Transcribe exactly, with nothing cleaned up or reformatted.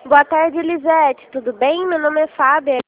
Boa tarde, Elisete. Tudo bem? Meu nome é Fábia.